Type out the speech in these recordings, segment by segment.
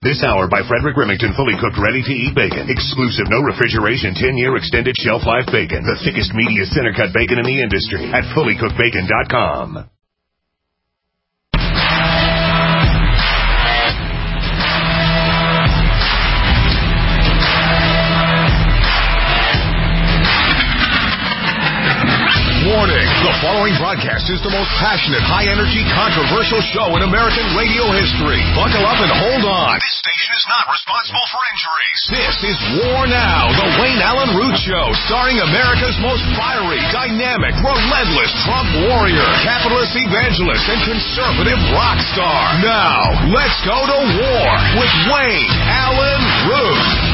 This hour by Frederick Remington, fully cooked, ready-to-eat bacon. Exclusive, no refrigeration, 10-year extended shelf life bacon. The thickest, meatiest center-cut bacon in the industry at fullycookedbacon.com. Warning, the following broadcast is the most passionate, high-energy, controversial show in American radio history. Buckle up and hold on. This station is not responsible for injuries. This is War Now, the Wayne Allen Root Show, starring America's most fiery, dynamic, relentless Trump warrior, capitalist evangelist, and conservative rock star. Now, let's go to war with Wayne Allen Root.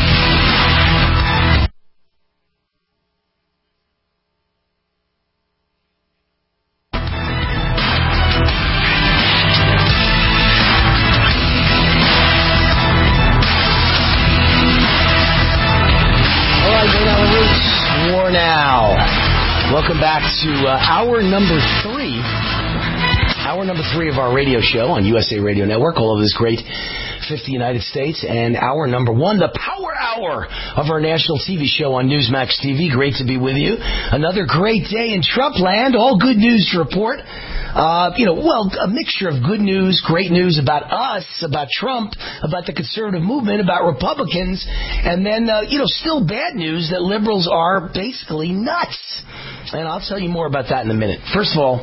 Now, welcome back to hour number three of our radio show on USA Radio Network, all over this great 50 United States, and hour number one, the power hour of our national TV show on Newsmax TV. Great to be with you. Another great day in Trump land. All good news to report. A mixture of good news, great news about us, about Trump, about the conservative movement, about Republicans, and then, still bad news that liberals are basically nuts. And I'll tell you more about that in a minute. First of all,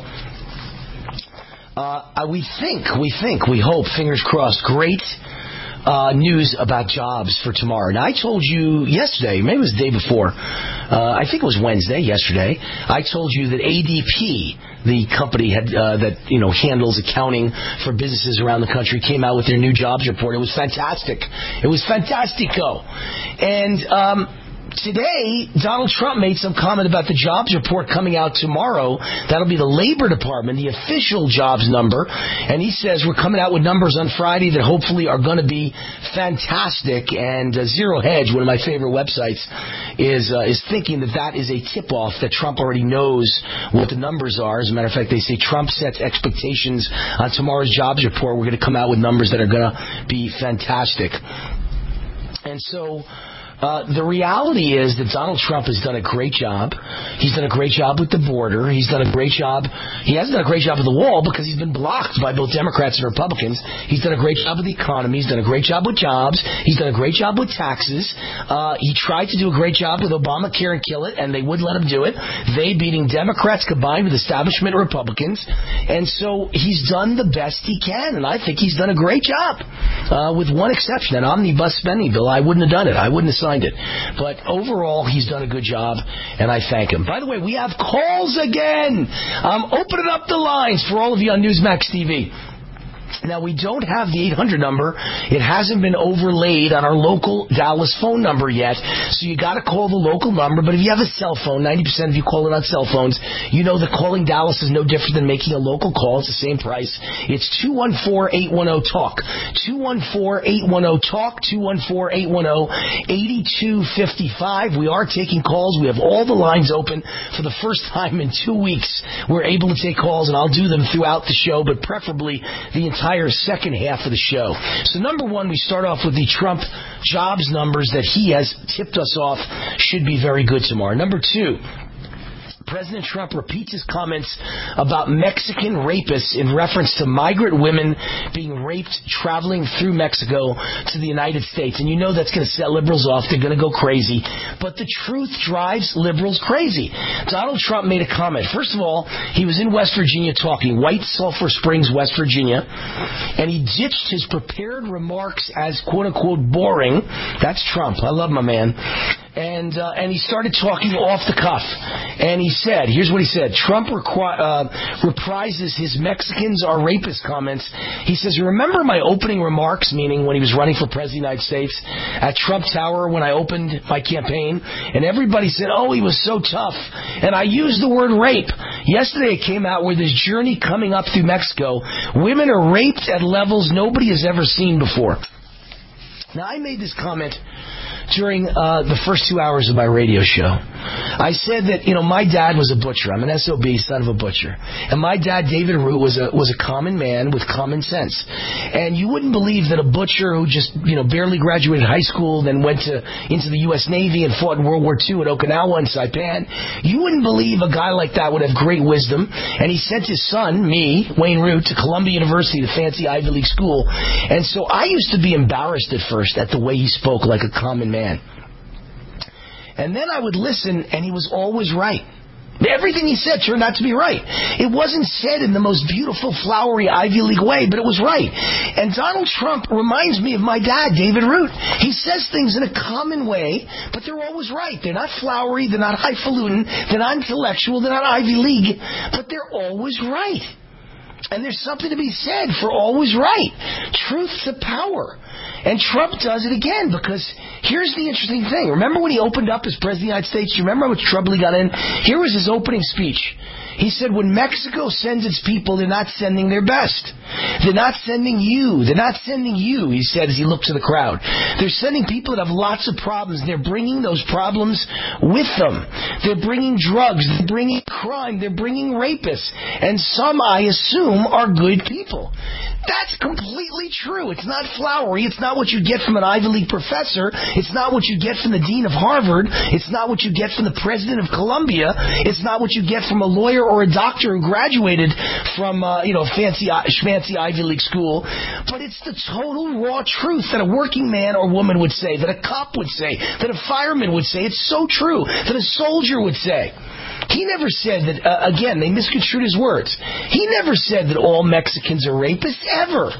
we hope, fingers crossed, great news about jobs for tomorrow. Now, I told you yesterday, maybe it was the day before, I think it was Wednesday, yesterday, I told you that ADP, the company that handles accounting for businesses around the country, came out with their new jobs report. It was fantastic. It was fantastico. And today, Donald Trump made some comment about the jobs report coming out tomorrow. That'll be the Labor Department, the official jobs number. And he says we're coming out with numbers on Friday that hopefully are going to be fantastic. And Zero Hedge, one of my favorite websites, is thinking that is a tip-off that Trump already knows what the numbers are. As a matter of fact, they say Trump sets expectations on tomorrow's jobs report. We're going to come out with numbers that are going to be fantastic. And so the reality is that Donald Trump has done a great job. He's done a great job with the border. He's done a great job. He hasn't done a great job with the wall because he's been blocked by both Democrats and Republicans. He's done a great job with the economy. He's done a great job with jobs. He's done a great job with taxes. He tried to do a great job with Obamacare and kill it, and they wouldn't let him do it. They beating Democrats combined with establishment Republicans. And so he's done the best he can, and I think he's done a great job, with one exception, an omnibus spending bill. I wouldn't have done it. I wouldn't have signed it. But overall, he's done a good job, and I thank him. By the way, we have calls again. I'm opening up the lines for all of you on Newsmax TV. Now, we don't have the 800 number. It hasn't been overlaid on our local Dallas phone number yet, so you got to call the local number. But if you have a cell phone, 90% of you call it on cell phones, you know that calling Dallas is no different than making a local call. It's the same price. It's 214-810-TALK. 214-810-TALK. 214-810-8255. We are taking calls. We have all the lines open for the first time in 2 weeks. We're able to take calls, and I'll do them throughout the show, but preferably the entire second half of the show. So number one, we start off with the Trump jobs numbers that he has tipped us off should be very good tomorrow. Number two, President Trump repeats his comments about Mexican rapists in reference to migrant women being raped traveling through Mexico to the United States. And you know that's going to set liberals off. They're going to go crazy. But the truth drives liberals crazy. Donald Trump made a comment. First of all, he was in West Virginia talking, White Sulphur Springs, West Virginia, and he ditched his prepared remarks as quote-unquote boring. That's Trump. I love my man. And he started talking off the cuff. And he said, here's what he said. Trump reprises his Mexicans are rapist comments. He says, remember my opening remarks, meaning when he was running for President of the United States, at Trump Tower when I opened my campaign? And everybody said, oh, he was so tough. And I used the word rape. Yesterday it came out where this journey coming up through Mexico, women are raped at levels nobody has ever seen before. Now, I made this comment during the first 2 hours of my radio show. I said that, my dad was a butcher. I'm an SOB, son of a butcher. And my dad, David Root, was a common man with common sense. And you wouldn't believe that a butcher who just, barely graduated high school, then went into the U.S. Navy and fought in World War II at Okinawa and Saipan, you wouldn't believe a guy like that would have great wisdom. And he sent his son, me, Wayne Root, to Columbia University, the fancy Ivy League school. And so I used to be embarrassed at first at the way he spoke like a common man. And then I would listen, and he was always right. Everything he said turned out to be right. It wasn't said in the most beautiful, flowery Ivy League way, but it was right. And Donald Trump reminds me of my dad, David Root. He says things in a common way, but they're always right. They're not flowery, they're not highfalutin, they're not intellectual, they're not Ivy League, but they're always right. And there's something to be said for always right. Truth's a power. And Trump does it again, because here's the interesting thing. Remember when he opened up as President of the United States? You remember how much trouble he got in? Here was his opening speech. He said, when Mexico sends its people, they're not sending their best. They're not sending you. They're not sending you, he said as he looked to the crowd. They're sending people that have lots of problems. They're bringing those problems with them. They're bringing drugs. They're bringing crime. They're bringing rapists. And some, I assume, are good people. That's completely true. It's not flowery. It's not what you get from an Ivy League professor. It's not what you get from the dean of Harvard. It's not what you get from the president of Columbia. It's not what you get from a lawyer or a doctor who graduated from, fancy Ivy League school. But it's the total raw truth that a working man or woman would say, that a cop would say, that a fireman would say. It's so true. That a soldier would say. He never said that, again, they misconstrued his words. He never said that all Mexicans are rapists, ever.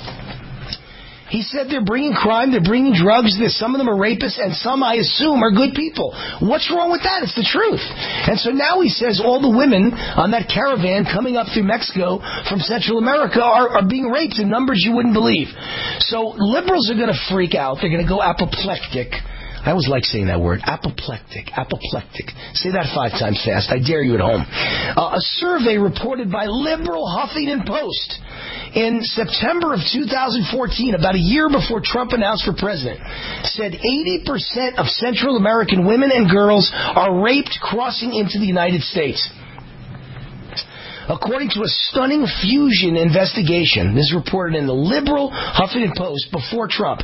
He said they're bringing crime, they're bringing drugs, some of them are rapists, and some, I assume, are good people. What's wrong with that? It's the truth. And so now he says all the women on that caravan coming up through Mexico from Central America are being raped in numbers you wouldn't believe. So liberals are going to freak out. They're going to go apoplectic. I always like saying that word, apoplectic, apoplectic. Say that 5 times fast. I dare you at home. A survey reported by liberal Huffington Post in September of 2014, about a year before Trump announced for president, said 80% of Central American women and girls are raped crossing into the United States. According to a stunning Fusion investigation, this is reported in the liberal Huffington Post before Trump,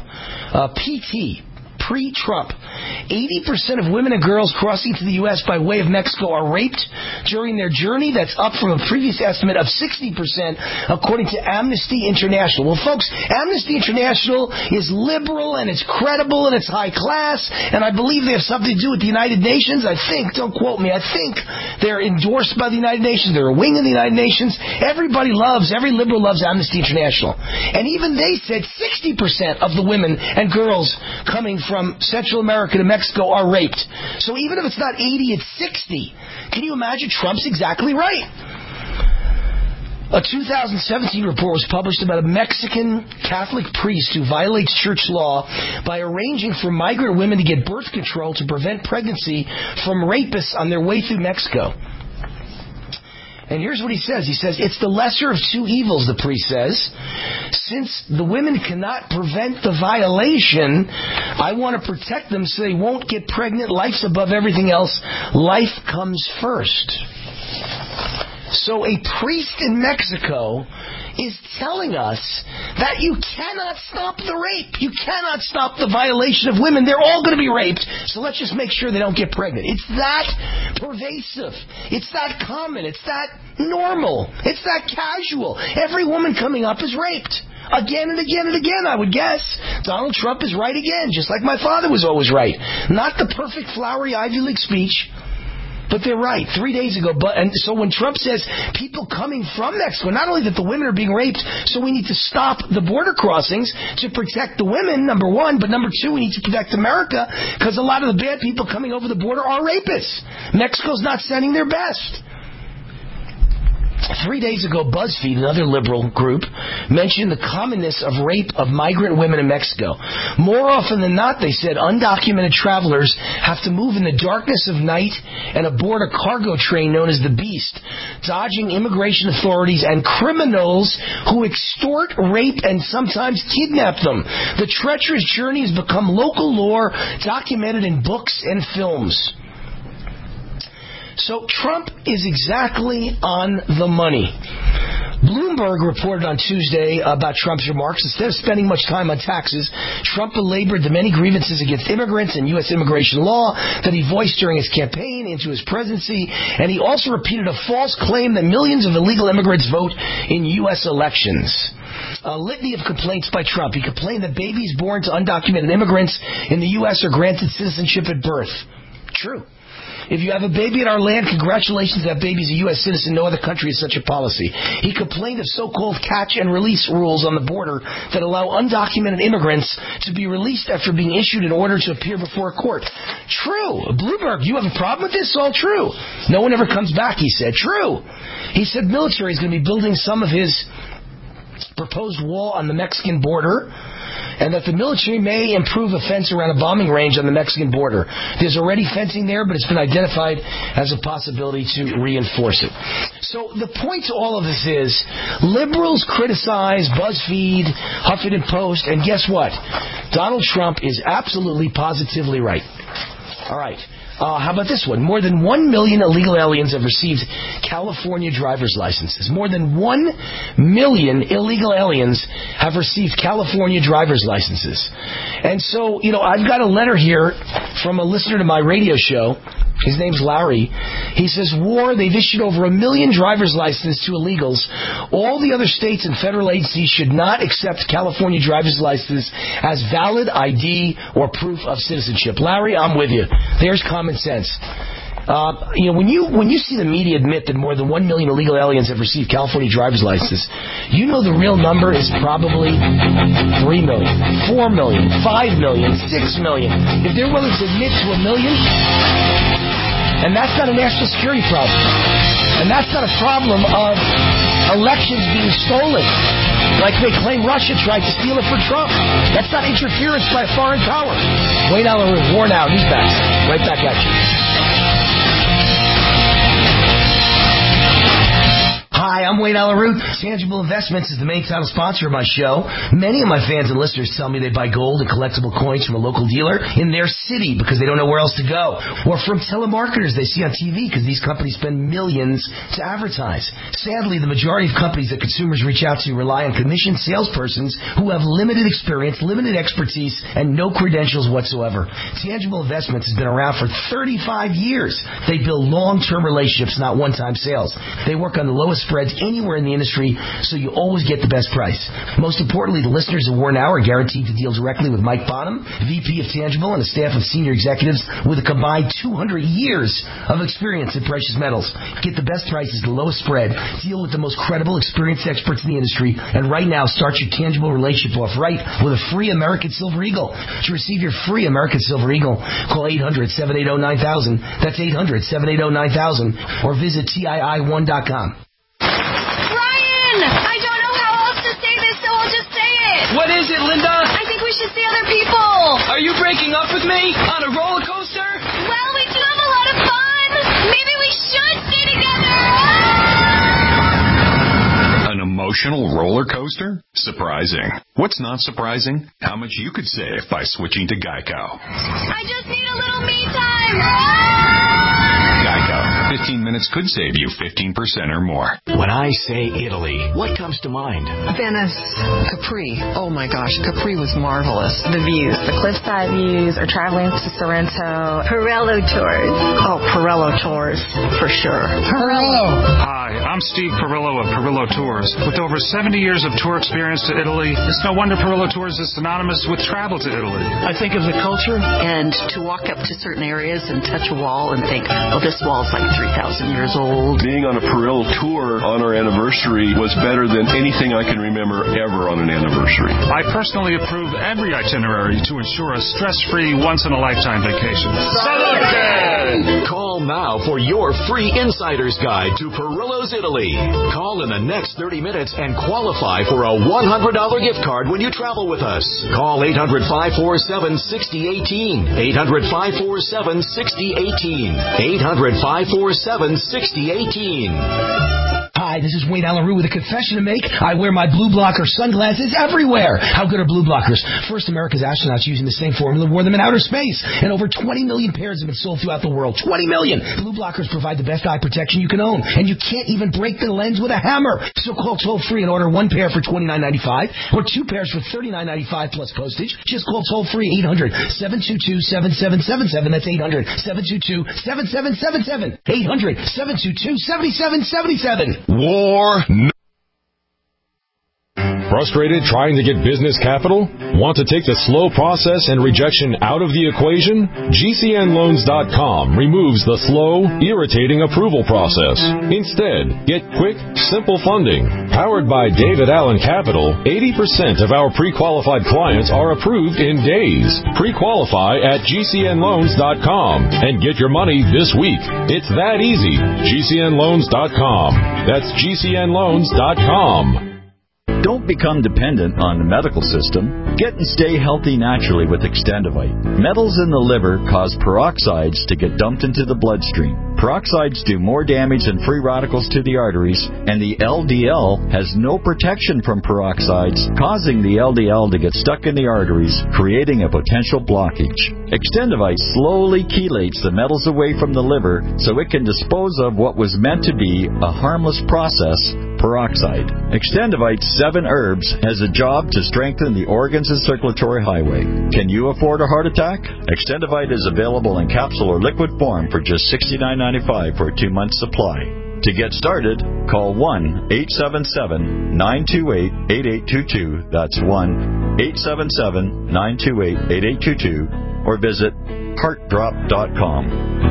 pre-Trump, 80% of women and girls crossing to the U.S. by way of Mexico are raped during their journey. That's up from a previous estimate of 60%, according to Amnesty International. Well, folks, Amnesty International is liberal, and it's credible, and it's high class, and I believe they have something to do with the United Nations. I think, don't quote me, I think they're endorsed by the United Nations. They're a wing of the United Nations. Every liberal loves Amnesty International. And even they said 60% of the women and girls coming from Central America to Mexico are raped. So even if it's not 80, it's 60. Can you imagine? Trump's exactly right. A 2017 report was published about a Mexican Catholic priest who violates church law by arranging for migrant women to get birth control to prevent pregnancy from rapists on their way through Mexico. And here's what he says. He says, it's the lesser of two evils, the priest says. Since the women cannot prevent the violation, I want to protect them so they won't get pregnant. Life's above everything else. Life comes first. So a priest in Mexico is telling us that you cannot stop the rape. You cannot stop the violation of women. They're all going to be raped, so let's just make sure they don't get pregnant. It's that pervasive. It's that common. It's that normal. It's that casual. Every woman coming up is raped. Again and again and again, I would guess. Donald Trump is right again, just like my father was always right. Not the perfect flowery Ivy League speech, but they're right 3 days ago. And so when Trump says people coming from Mexico, not only that the women are being raped, so we need to stop the border crossings to protect the women, number one, but number two, we need to protect America, because a lot of the bad people coming over the border are rapists. Mexico's not sending their best. 3 days ago, BuzzFeed, another liberal group, mentioned the commonness of rape of migrant women in Mexico. More often than not, they said, undocumented travelers have to move in the darkness of night and aboard a cargo train known as the Beast, dodging immigration authorities and criminals who extort, rape, and sometimes kidnap them. The treacherous journey has become local lore, documented in books and films. So Trump is exactly on the money. Bloomberg reported on Tuesday about Trump's remarks. Instead of spending much time on taxes, Trump belabored the many grievances against immigrants and U.S. immigration law that he voiced during his campaign into his presidency, and he also repeated a false claim that millions of illegal immigrants vote in U.S. elections. A litany of complaints by Trump. He complained that babies born to undocumented immigrants in the U.S. are granted citizenship at birth. True. If you have a baby in our land, congratulations, that baby's a U.S. citizen. No other country has such a policy. He complained of so-called catch and release rules on the border that allow undocumented immigrants to be released after being issued an order to appear before a court. True. Bloomberg, you have a problem with this? All true. No one ever comes back, he said. True. He said military is going to be building some of his proposed wall on the Mexican border, and that the military may improve a fence around a bombing range on the Mexican border. There's already fencing there, but it's been identified as a possibility to reinforce it. So the point to all of this is, liberals criticize BuzzFeed, Huffington Post, and guess what? Donald Trump is absolutely, positively right. All right. How about this one? More than 1 million illegal aliens have received California driver's licenses. More than 1 million illegal aliens have received California driver's licenses. And so, I've got a letter here from a listener to my radio show. His name's Larry. He says, they've issued over 1 million driver's licenses to illegals. All the other states and federal agencies should not accept California driver's licenses as valid ID or proof of citizenship. Larry, I'm with you. There's common sense. When you see the media admit that more than 1 million illegal aliens have received California driver's licenses, you know the real number is probably 3 million, 4 million, 5 million, 6 million. If they're willing to admit to 1 million, and that's not a national security problem. And that's not a problem of elections being stolen, like they claim Russia tried to steal it for Trump. That's not interference by a foreign power. Wayne Allyn, War Now, Newsmax. Right back at you. Hi, I'm Wayne Allyn. Tangible Investments is the main title sponsor of my show. Many of my fans and listeners tell me they buy gold and collectible coins from a local dealer in their city because they don't know where else to go. Or from telemarketers they see on TV because these companies spend millions to advertise. Sadly, the majority of companies that consumers reach out to rely on commissioned salespersons who have limited experience, limited expertise, and no credentials whatsoever. Tangible Investments has been around for 35 years. They build long-term relationships, not one-time sales. They work on the lowest spreads anywhere in the industry, so you always get the best price. Most importantly, the listeners of War Now are guaranteed to deal directly with Mike Bonham, VP of Tangible, and a staff of senior executives with a combined 200 years of experience in precious metals. Get the best prices, the lowest spread, deal with the most credible, experienced experts in the industry, and right now start your Tangible relationship off right with a free American Silver Eagle. To receive your free American Silver Eagle, call 800-780-9000. That's 800-780-9000, or visit TII1.com. I don't know how else to say this, so I'll just say it. What is it, Linda? I think we should see other people. Are you breaking up with me? On a roller coaster? Well, we do have a lot of fun. Maybe we should stay together. An emotional roller coaster? Surprising. What's not surprising? How much you could save by switching to Geico. I just need a little me time. Geico. 15 minutes could save you 15% or more. When I say Italy, what comes to mind? Venice, Capri. Oh my gosh, Capri was marvelous. The views, the cliffside views, or traveling to Sorrento. Pirello Tours. Oh, Pirello Tours, for sure. Pirello. Hi, I'm Steve Pirillo of Pirillo Tours. With over 70 years of tour experience to Italy, it's no wonder Pirillo Tours is synonymous with travel to Italy. I think of the culture. And to walk up to certain areas and touch a wall and think, oh, this wall's like 3,000 years old. Being on a Perillo tour on our anniversary was better than anything I can remember ever on an anniversary. I personally approve every itinerary to ensure a stress-free, once-in-a-lifetime vacation. Selected! Call now for your free insider's guide to Perillo's Italy. Call in the next 30 minutes and qualify for a $100 gift card when you travel with us. Call 800-547-6018. 800-547-6018. 800-547-6018. Hi, this is Wayne Allen Root with a confession to make. I wear my blue blocker sunglasses everywhere. How good are blue blockers? First, America's astronauts using the same formula wore them in outer space, and over 20 million pairs have been sold throughout the world. 20 million! Blue blockers provide the best eye protection you can own, and you can't even break the lens with a hammer. So call toll-free and order one pair for $29.95 or two pairs for $39.95 plus postage. Just call toll-free 800-722-7777. That's 800-722-7777. 800-722-7777. War. Frustrated trying to get business capital? Want to take the slow process and rejection out of the equation? GCNLoans.com removes the slow, irritating approval process. Instead, get quick, simple funding. Powered by David Allen Capital, 80% of our pre-qualified clients are approved in days. Pre-qualify at GCNLoans.com and get your money this week. It's that easy. GCNLoans.com. That's GCNLoans.com. Don't become dependent on the medical system. Get and stay healthy naturally with Extendivite. Metals in the liver cause peroxides to get dumped into the bloodstream. Peroxides do more damage than free radicals to the arteries, and the LDL has no protection from peroxides, causing the LDL to get stuck in the arteries, creating a potential blockage. Extendivite slowly chelates the metals away from the liver so it can dispose of what was meant to be a harmless process, peroxide. Extendivite 7 herbs has a job to strengthen the organs and circulatory highway. Can you afford a heart attack? Extendivite is available in capsule or liquid form for just $69.95 for a 2-month supply. To get started, call 1-877-928-8822. That's 1-877-928-8822. Or visit heartdrop.com.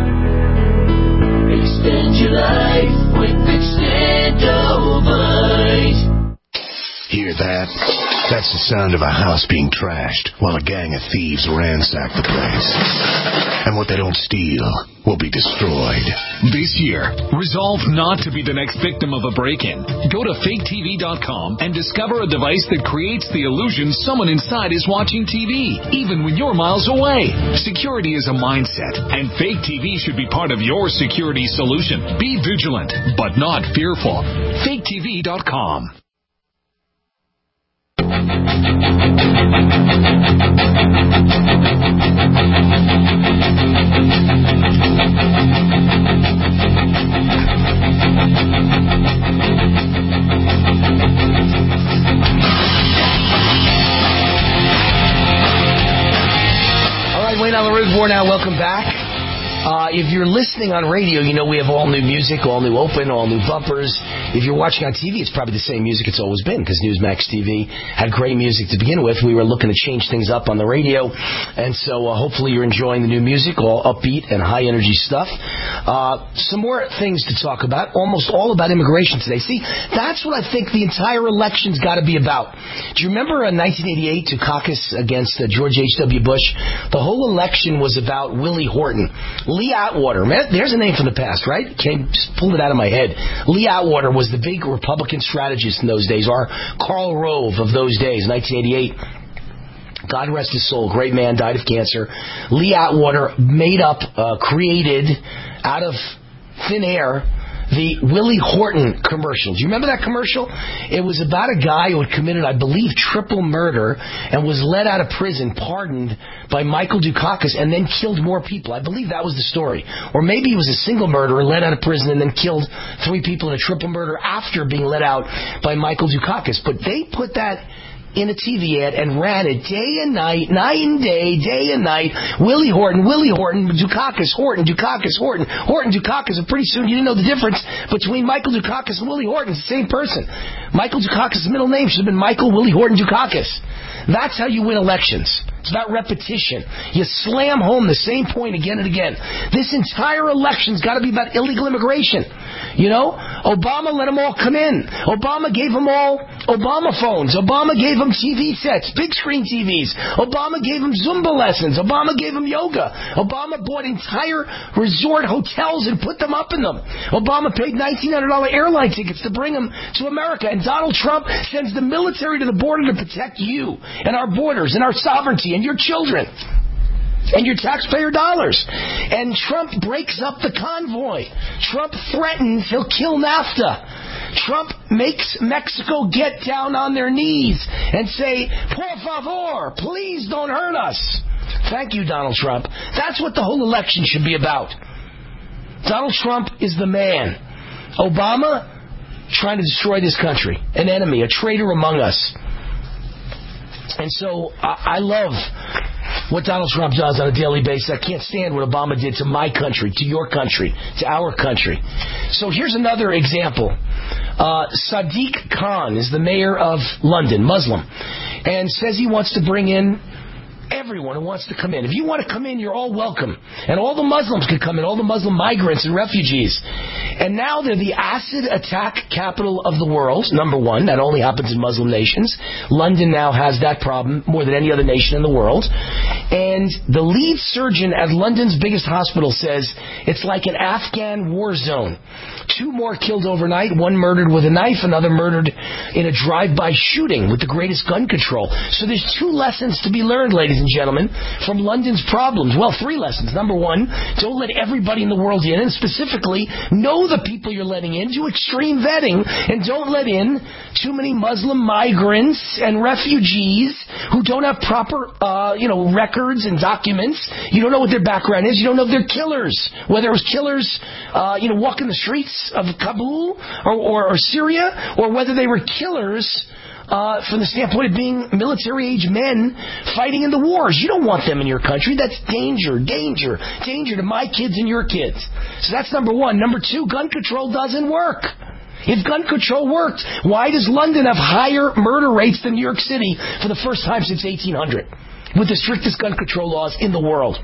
Extend your life with Extendivite. Hear that? That's the sound of a house being trashed while a gang of thieves ransack the place. And what they don't steal will be destroyed. This year, resolve not to be the next victim of a break-in. Go to faketv.com and discover a device that creates the illusion someone inside is watching TV, even when you're miles away. Security is a mindset, and Fake TV should be part of your security solution. Be vigilant, but not fearful. faketv.com. All right, Wayne on the Reservoir now. Welcome back. If you're listening on radio, you know we have all new music, all new open, all new bumpers. If you're watching on TV, it's probably the same music it's always been, because Newsmax TV had great music to begin with. We were looking to change things up on the radio, and so hopefully you're enjoying the new music, all upbeat and high-energy stuff. Some more things to talk about, almost all about immigration today. See, that's what I think the entire election's got to be about. Do you remember 1988 Dukakis against George H.W. Bush? The whole election was about Willie Horton. Lee Atwater, man, there's a name from the past, right? Pulled it out of my head. Lee Atwater was the big Republican strategist in those days, or Karl Rove of those days, 1988. God rest his soul, great man, died of cancer. Lee Atwater created out of thin air the Willie Horton commercial. Do you remember that commercial? It was about a guy who had committed, I believe, triple murder and was let out of prison, pardoned by Michael Dukakis, and then killed more people. I believe that was the story. Or maybe he was a single murderer, let out of prison, and then killed 3 people in a triple murder after being let out by Michael Dukakis. But they put that in a TV ad and ran it day and night, night and day and night. Willie Horton, Dukakis, Horton, Dukakis, Horton, Dukakis. And pretty soon you didn't know the difference between Michael Dukakis and Willie Horton. It's the same person. Michael Dukakis' middle name should have been Michael Willie Horton Dukakis. That's how you win elections. It's about repetition. You slam home the same point again and again. This entire election's got to be about illegal immigration. You know, Obama let them all come in. Obama gave them all Obama phones. Obama gave them TV sets, big screen TVs. Obama gave them Zumba lessons. Obama gave them yoga. Obama bought entire resort hotels and put them up in them. Obama paid $1,900 airline tickets to bring them to America. And Donald Trump sends the military to the border to protect you and our borders and our sovereignty and your children and your taxpayer dollars. And Trump breaks up the convoy. Trump threatens he'll kill NAFTA. Trump makes Mexico get down on their knees and say, por favor, please don't hurt us. Thank you, Donald Trump. That's what the whole election should be about. Donald Trump is the man. Obama trying to destroy this country, an enemy, a traitor among us. And so I love what Donald Trump does on a daily basis. I can't stand what Obama did to my country, to your country, to our country. So here's another example. Sadiq Khan is the mayor of London, Muslim, and says he wants to bring in everyone who wants to come in. If you want to come in, you're all welcome. And all the Muslims can come in, all the Muslim migrants and refugees. And now they're the acid attack capital of the world, number one. That only happens in Muslim nations. London now has that problem more than any other nation in the world. And the lead surgeon at London's biggest hospital says it's like an Afghan war zone. 2 more killed overnight, 1 murdered with a knife, another murdered in a drive-by shooting with the greatest gun control. So there's 2 lessons to be learned, ladies and gentlemen, from London's problems. Well, 3 lessons. Number 1, don't let everybody in the world in, and specifically, know the people you're letting in. Do extreme vetting, and don't let in too many Muslim migrants and refugees who don't have proper, records and documents. You don't know what their background is. You don't know if they're killers. Whether it was killers, walking the streets of Kabul or Syria, or whether they were killers from the standpoint of being military-age men fighting in the wars. You don't want them in your country. That's danger to my kids and your kids. So that's number 1. Number 2, gun control doesn't work. If gun control worked, why does London have higher murder rates than New York City for the first time since 1800, with the strictest gun control laws in the world?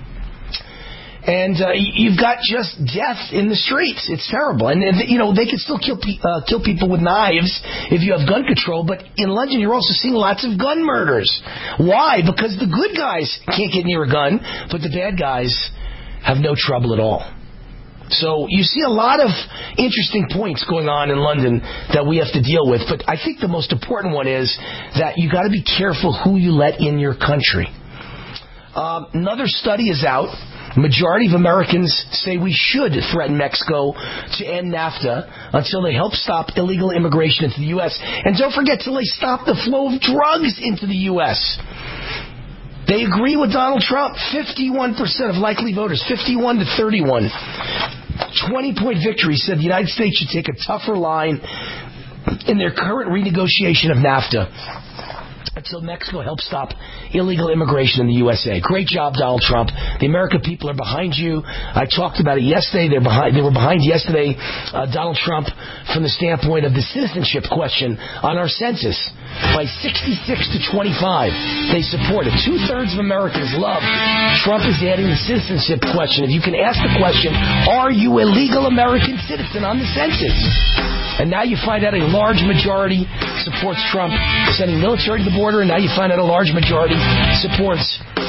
And you've got just death in the streets. It's terrible. And they can still kill people with knives if you have gun control. But in London, you're also seeing lots of gun murders. Why? Because the good guys can't get near a gun, but the bad guys have no trouble at all. So you see a lot of interesting points going on in London that we have to deal with. But I think the most important one is that you got to be careful who you let in your country. Another study is out. Majority of Americans say we should threaten Mexico to end NAFTA until they help stop illegal immigration into the U.S. And don't forget, till they stop the flow of drugs into the U.S. They agree with Donald Trump. 51% of likely voters, 51 to 31. 20-point victory said the United States should take a tougher line in their current renegotiation of NAFTA until Mexico helps stop illegal immigration in the USA. Great job, Donald Trump. The American people are behind you. I talked about it yesterday. They were behind yesterday, Donald Trump, from the standpoint of the citizenship question on our census. By 66 to 25, they support it. 2/3 of Americans love Trump is adding the citizenship question. If you can ask the question, are you a legal American citizen on the census? And now you find out a large majority supports Trump sending military to the border, and now you find out a large majority supports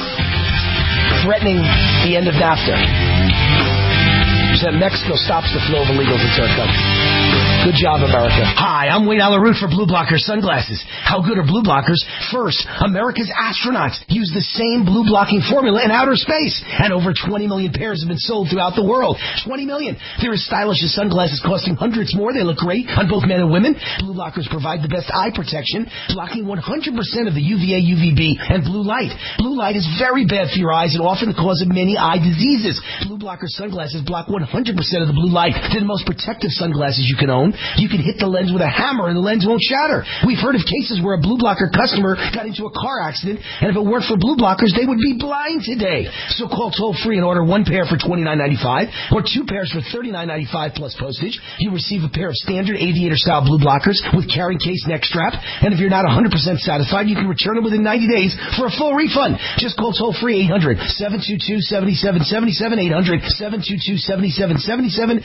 threatening the end of NAFTA, so that Mexico stops the flow of illegals into our country. Good job, America. Hi, I'm Wayne Allyn for Blue Blocker sunglasses. How good are blue blockers? First, America's astronauts use the same blue blocking formula in outer space, and over 20 million pairs have been sold throughout the world. 20 million. They're as stylish as sunglasses, costing hundreds more. They look great on both men and women. Blue blockers provide the best eye protection, blocking 100% of the UVA, UVB, and blue light. Blue light is very bad for your eyes and often the cause of many eye diseases. Blue blocker sunglasses block 100% of the blue light. They're the most protective sunglasses you can own. You can hit the lens with a hammer and the lens won't shatter. We've heard of cases where a Blue Blocker customer got into a car accident, and if it weren't for Blue Blockers, they would be blind today. So call toll-free and order one pair for $29.95 or two pairs for $39.95 plus postage. You receive a pair of standard aviator-style Blue Blockers with carrying case neck strap, and if you're not 100% satisfied, you can return them within 90 days for a full refund. Just call toll-free 800-722-7777, 800-722-7777,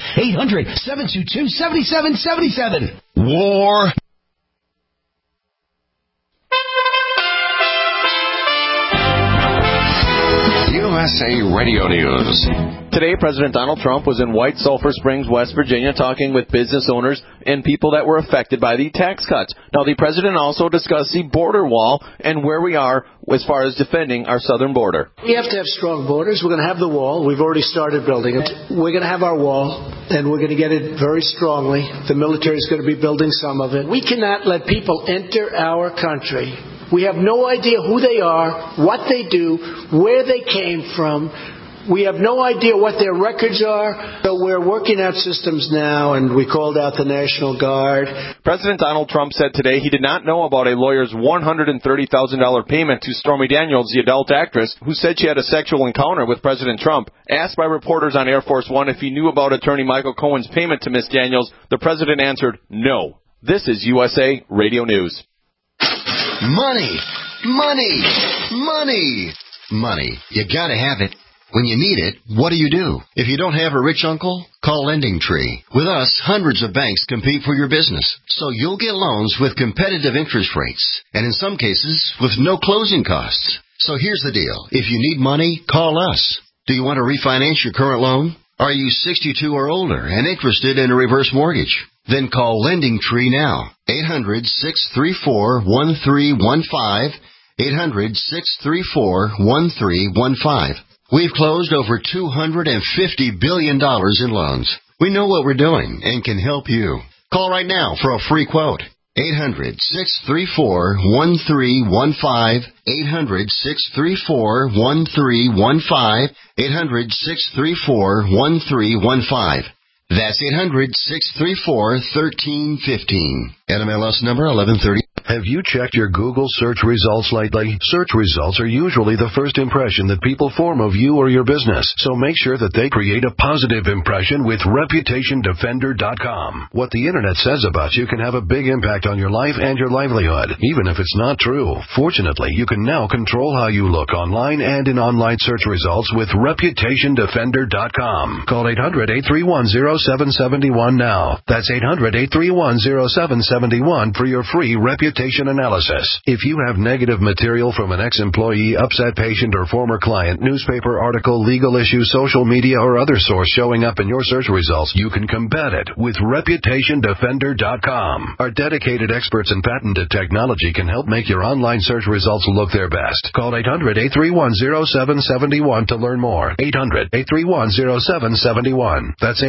800-722-7777. War. USA Radio News. Today, President Donald Trump was in White Sulphur Springs, West Virginia, talking with business owners and people that were affected by the tax cuts. Now, the president also discussed the border wall and where we are as far as defending our southern border. We have to have strong borders. We're going to have the wall. We've already started building it. We're going to have our wall, and we're going to get it very strongly. The military is going to be building some of it. We cannot let people enter our country. We have no idea who they are, what they do, where they came from. We have no idea what their records are. So we're working out systems now, and we called out the National Guard. President Donald Trump said today he did not know about a lawyer's $130,000 payment to Stormy Daniels, the adult actress, who said she had a sexual encounter with President Trump. Asked by reporters on Air Force One if he knew about attorney Michael Cohen's payment to Ms. Daniels, the president answered no. This is USA Radio News. Money, money, money, money. You gotta have it. When you need it, what do? If you don't have a rich uncle, call Lending Tree. With us, hundreds of banks compete for your business, so you'll get loans with competitive interest rates, and in some cases, with no closing costs. So here's the deal. If you need money, call us. Do you want to refinance your current loan? Are you 62 or older and interested in a reverse mortgage? Then call Lending Tree now. 800-634-1315. 800-634-1315. We've closed over $250 billion in loans. We know what we're doing and can help you. Call right now for a free quote. 800-634-1315. 800-634-1315. 800-634-1315. That's 800-634-1315. NMLS number 1130. Have you checked your Google search results lately? Search results are usually the first impression that people form of you or your business, so make sure that they create a positive impression with ReputationDefender.com. What the internet says about you can have a big impact on your life and your livelihood, even if it's not true. Fortunately, you can now control how you look online and in online search results with ReputationDefender.com. Call 800-831-0771 now. That's 800-831-0771 for your free reputation analysis. If you have negative material from an ex-employee, upset patient, or former client, newspaper article, legal issue, social media, or other source showing up in your search results, you can combat it with ReputationDefender.com. Our dedicated experts in patented technology can help make your online search results look their best. Call 800-831-0771 to learn more. 800-831-0771. That's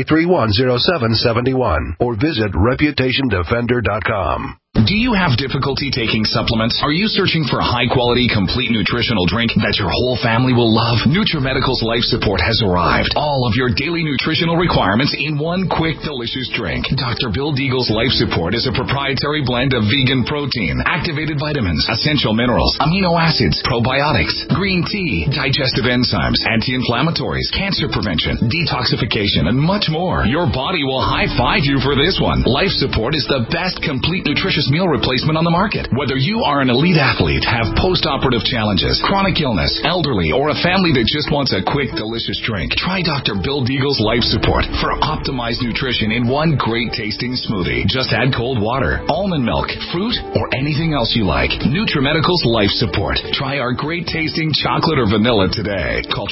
800-831-0771. Or visit ReputationDefender.com. Do you have difficulty taking supplements? Are you searching for a high-quality, complete nutritional drink that your whole family will love? NutriMedical's Life Support has arrived. All of your daily nutritional requirements in one quick, delicious drink. Dr. Bill Deagle's Life Support is a proprietary blend of vegan protein, activated vitamins, essential minerals, amino acids, probiotics, green tea, digestive enzymes, anti-inflammatories, cancer prevention, detoxification, and much more. Your body will high-five you for this one. Life Support is the best complete nutritious meal replacement on the market. Whether you are an elite athlete, have post-operative challenges, chronic illness, elderly, or a family that just wants a quick, delicious drink, try Dr. Bill Deagle's Life Support for optimized nutrition in one great-tasting smoothie. Just add cold water, almond milk, fruit, or anything else you like. NutriMedical's Life Support. Try our great-tasting chocolate or vanilla today. Call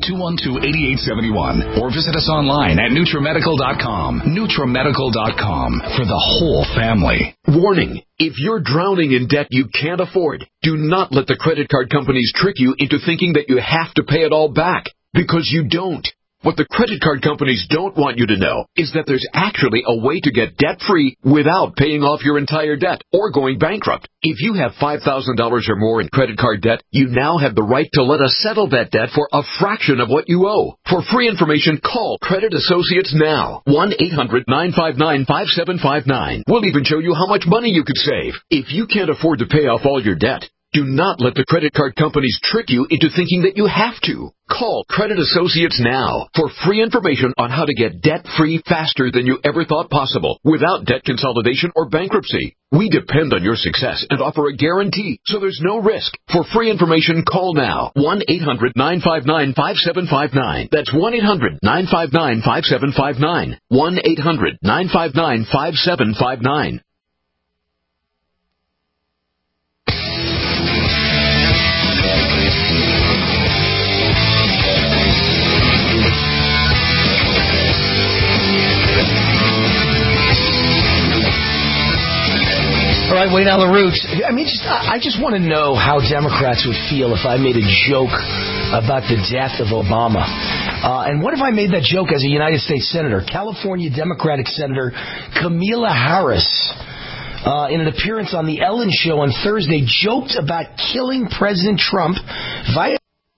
888-212-8871 or visit us online at NutriMedical.com. NutriMedical.com for the whole family. Warning, if you're drowning in debt you can't afford, do not let the credit card companies trick you into thinking that you have to pay it all back, because you don't. What the credit card companies don't want you to know is that there's actually a way to get debt-free without paying off your entire debt or going bankrupt. If you have $5,000 or more in credit card debt, you now have the right to let us settle that debt for a fraction of what you owe. For free information, call Credit Associates now. 1-800-959-5759. We'll even show you how much money you could save. If you can't afford to pay off all your debt, do not let the credit card companies trick you into thinking that you have to. Call Credit Associates now for free information on how to get debt-free faster than you ever thought possible without debt consolidation or bankruptcy. We depend on your success and offer a guarantee, so there's no risk. For free information, call now. 1-800-959-5759. That's 1-800-959-5759. 1-800-959-5759. All right, Wayne on the route. I just want to know how Democrats would feel if I made a joke about the death of Obama. And what if I made that joke as a United States Senator? California Democratic Senator Kamala Harris, in an appearance on the Ellen Show on Thursday, joked about killing President Trump via...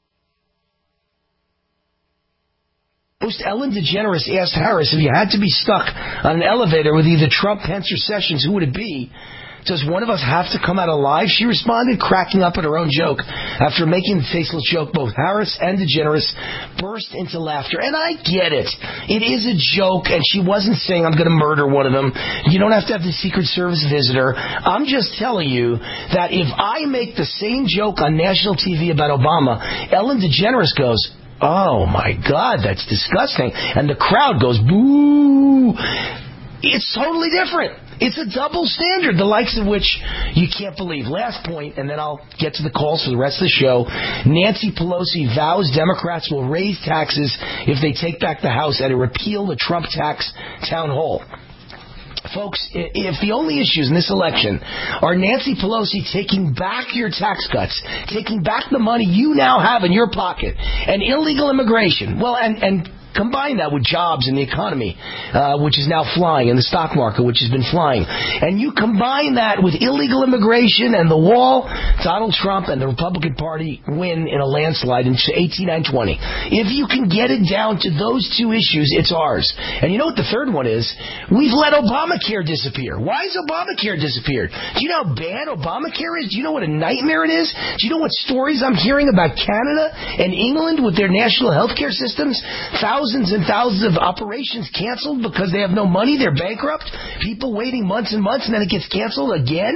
Host Ellen DeGeneres asked Harris if you had to be stuck on an elevator with either Trump, Pence, or Sessions, who would it be? Does one of us have to come out alive? She responded, cracking up at her own joke. After making the tasteless joke, both Harris and DeGeneres burst into laughter. And I get it. It is a joke, and she wasn't saying I'm going to murder one of them. You don't have to have the Secret Service visitor. I'm just telling you that if I make the same joke on national TV about Obama, Ellen DeGeneres goes, "Oh, my God, that's disgusting." And the crowd goes, "Boo." It's totally different. It's a double standard, the likes of which you can't believe. Last point, and then I'll get to the calls for the rest of the show. Nancy Pelosi vows Democrats will raise taxes if they take back the House and repeal the Trump tax town hall. Folks, if the only issues in this election are Nancy Pelosi taking back your tax cuts, taking back the money you now have in your pocket, and illegal immigration, well, and combine that with jobs in the economy, which is now flying, and the stock market, which has been flying, and you combine that with illegal immigration and the wall, Donald Trump and the Republican Party win in a landslide in 18-20. If you can get it down to those two issues, it's ours. And you know what the third one is? We've let Obamacare disappear. Why has Obamacare disappeared? Do you know how bad Obamacare is? Do you know what a nightmare it is? Do you know what stories I'm hearing about Canada and England with their national health care systems? Thousands and thousands of operations canceled because they have no money. They're bankrupt. People waiting months and months, and then it gets canceled again.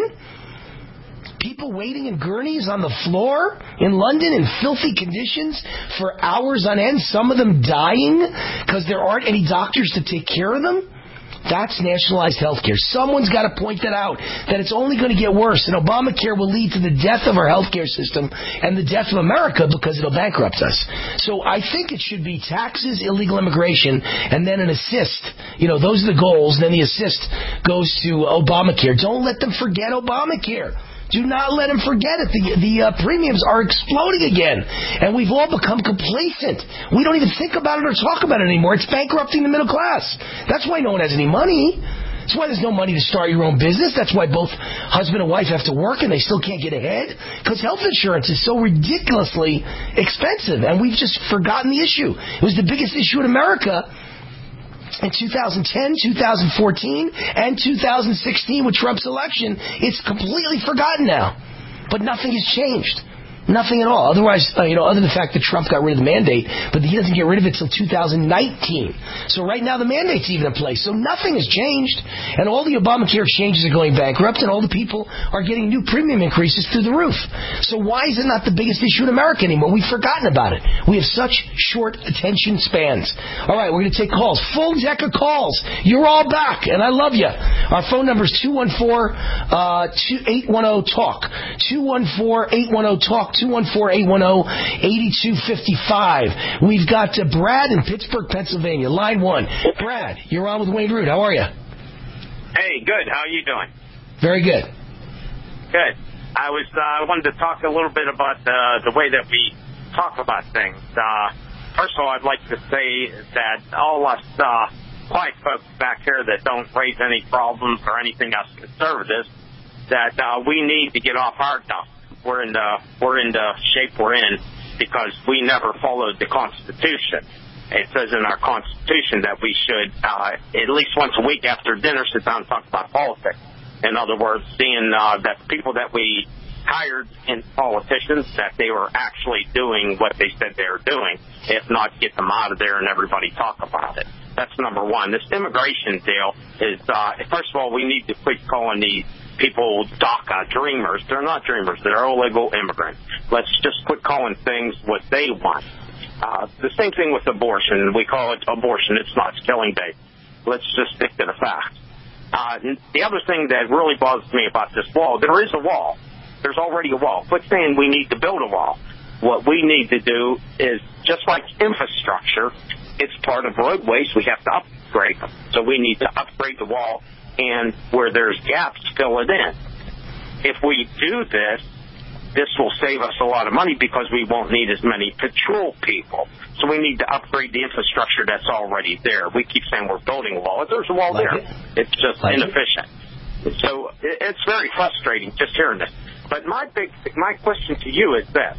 People waiting in gurneys on the floor in London in filthy conditions for hours on end, some of them dying because there aren't any doctors to take care of them. That's nationalized health care. Someone's got to point that out, that it's only going to get worse, and Obamacare will lead to the death of our health care system and the death of America because it'll bankrupt us. So I think it should be taxes, illegal immigration, and then an assist. You know, those are the goals. Then the assist goes to Obamacare. Don't let them forget Obamacare. Do not let them forget it. The premiums are exploding again, and we've all become complacent. We don't even think about it or talk about it anymore. It's bankrupting the middle class. That's why no one has any money. That's why there's no money to start your own business. That's why both husband and wife have to work and they still can't get ahead, because health insurance is so ridiculously expensive, and we've just forgotten the issue. It was the biggest issue in America in 2010, 2014, and 2016 with Trump's election. It's completely forgotten now. But nothing has changed. Nothing at all. Otherwise, other than the fact that Trump got rid of the mandate, but he doesn't get rid of it till 2019. So right now the mandate's even in place. So nothing has changed. And all the Obamacare exchanges are going bankrupt, and all the people are getting new premium increases through the roof. So why is it not the biggest issue in America anymore? We've forgotten about it. We have such short attention spans. All right, we're going to take calls. Full deck of calls. You're all back, and I love you. Our phone number is 214-810-TALK. 214-810-TALK. 214-810-8255. We've got Brad in Pittsburgh, Pennsylvania. Line 1. Brad, you're on with Wayne Root. How are you? Hey, good. How are you doing? Very good. Good. I wanted to talk a little bit about the way that we talk about things. first of all, I'd like to say that all us quiet folks back here that don't raise any problems or anything else conservatives, that we need to get off our duff. We're in the shape we're in because we never followed the Constitution. It says in our Constitution that we should, at least once a week after dinner, sit down and talk about politics. In other words, seeing that people that we hired in politicians, that they were actually doing what they said they were doing. If not, get them out of there and everybody talk about it. That's number one. This immigration deal is, first of all, we need to quit calling these people DACA dreamers. They're not dreamers. They're illegal immigrants. Let's just quit calling things what they want. The same thing with abortion. We call it abortion. It's not. It's killing babies. Let's just stick to the facts. The other thing that really bothers me about this wall, there is a wall. There's already a wall. Quit saying we need to build a wall. What we need to do is, just like infrastructure, it's part of roadways. We have to upgrade them. So we need to upgrade the wall, and where there's gaps, fill it in. If we do this, this will save us a lot of money because we won't need as many patrol people. So we need to upgrade the infrastructure that's already there. We keep saying we're building a wall. There's a wall there. It's just inefficient. So it's very frustrating just hearing this. But my question to you is this.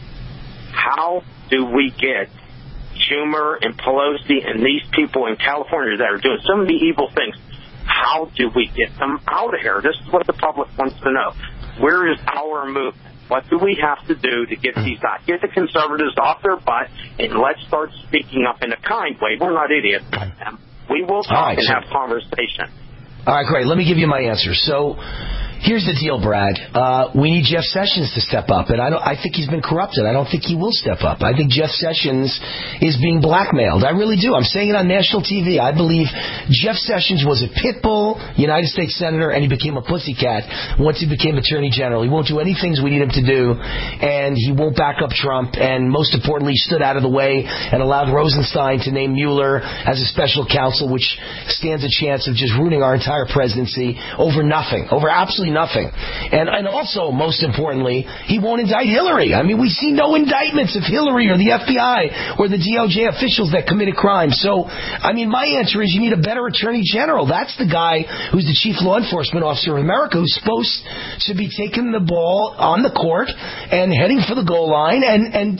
How do we get Schumer and Pelosi and these people in California that are doing so many evil things, how do we get them out of here? This is what the public wants to know. Where is our movement? What do we have to do to get these out? Get the conservatives off their butt and let's start speaking up in a kind way. We're not idiots. We will talk and have conversation. All right, great. Let me give you my answer. So here's the deal, Brad. We need Jeff Sessions to step up, and I think he's been corrupted. I don't think he will step up. I think Jeff Sessions is being blackmailed. I really do. I'm saying it on national TV. I believe Jeff Sessions was a pit bull United States Senator, and he became a pussycat once he became Attorney General. He won't do any things we need him to do, and he won't back up Trump, and most importantly, stood out of the way and allowed Rosenstein to name Mueller as a special counsel, which stands a chance of just ruining our entire presidency over nothing, over absolutely nothing. And also, most importantly, he won't indict Hillary. I mean, we see no indictments of Hillary or the FBI or the DOJ officials that committed crimes. So, I mean, my answer is you need a better Attorney General. That's the guy who's the Chief Law Enforcement Officer of America, who's supposed to be taking the ball on the court and heading for the goal line and